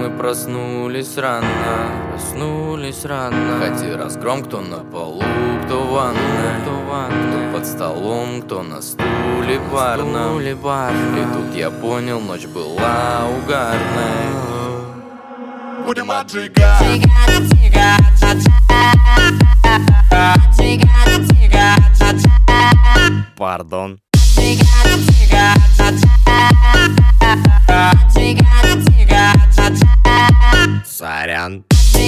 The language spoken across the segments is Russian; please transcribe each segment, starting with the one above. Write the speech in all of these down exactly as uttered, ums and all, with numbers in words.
мы проснулись рано, проснулись рано. Хоти разгром, кто на полу, кто в ванной, кто, в ванной. Кто под столом, кто на стуле барном. И тут я понял, ночь была угарной. Будем отжигать. Пардон. Сорян.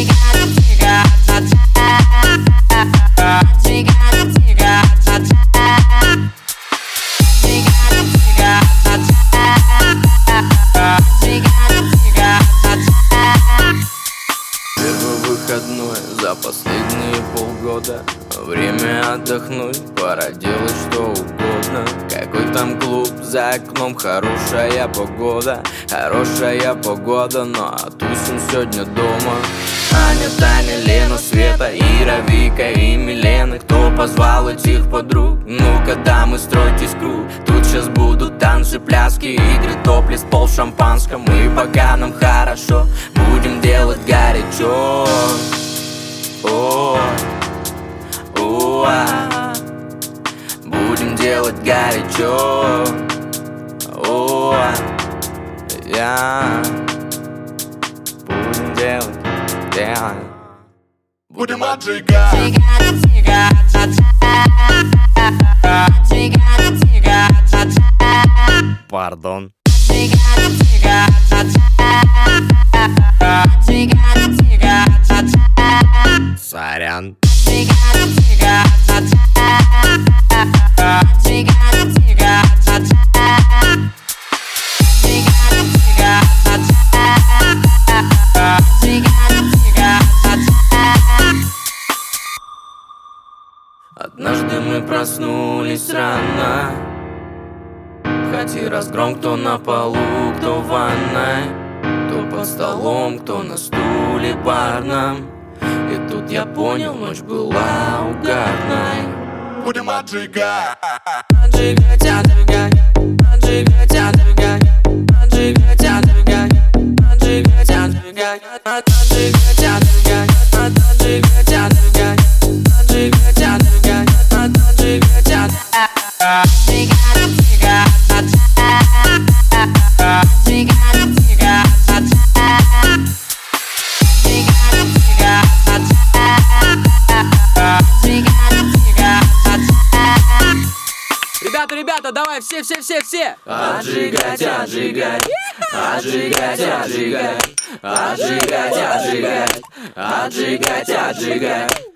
Первый выходной за последние полгода. Время отдохнуть, пора делать что угодно. Какой там клуб за окном, хорошая погода. Хорошая погода, но тусим сегодня дома. Аня, Таня, Лена, Света, Ира, Вика и Милена. Кто позвал этих подруг? Ну-ка, дамы, стройтесь круг. Тут сейчас будут танцы, пляски, игры, топлес, пол в шампанском. И пока нам хорошо, будем делать горячо. О, о, а. Будем делать горячо. О, а. Я. Будем делать. Будем отжигать. Пардон. Сорян. Однажды мы проснулись рано. Хоти разгром, кто на полу, кто в ванной. Кто под столом, кто на стуле барном. И тут я понял, ночь была угарной. Будем отжигать. Отжигать, отжигать, отжигать, отжигать, отжигать, отжигать, отжигать, отжигать, отжигать, отжигать, отжигать, отжигать, отжигать, отжигать, отжигать, отжигать. Ребята, ребята, давай, все, все, все, все! Отжигать, отжигать, отжигать, отжигать, отжигать, отжигать, отжигать, отжигать.